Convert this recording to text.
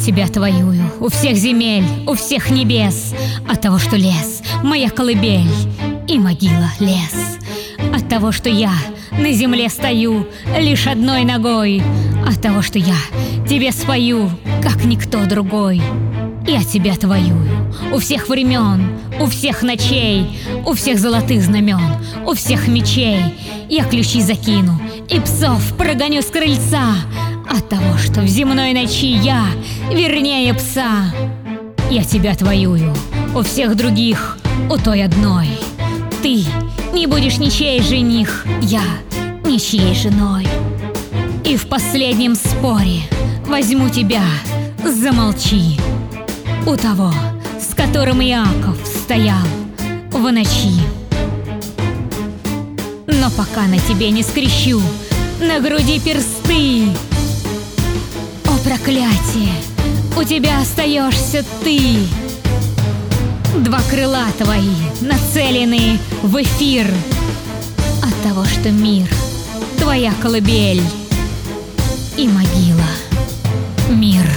тебя твоюю у всех земель, у всех небес, от того, что лес — моя колыбель и могила — лес. От того, что я на земле стою лишь одной ногой, от того, что я тебе спою, как никто другой. Я тебя твоюю у всех времен, у всех ночей, у всех золотых знамен, у всех мечей. Я ключи закину и псов прогоню с крыльца, от того, что в земной ночи я вернее пса. Я тебя твоюю у всех других, у той одной. Ты не будешь ничей жених, я ничьей женой. И в последнем споре возьму тебя, замолчи, у того, с которым Иаков стоял в ночи. Но пока на тебе не скрещу на груди персты, о проклятие, у тебя остаешься ты. Два крыла твои нацелены в эфир, от того, что мир — твоя колыбель и могила — мир.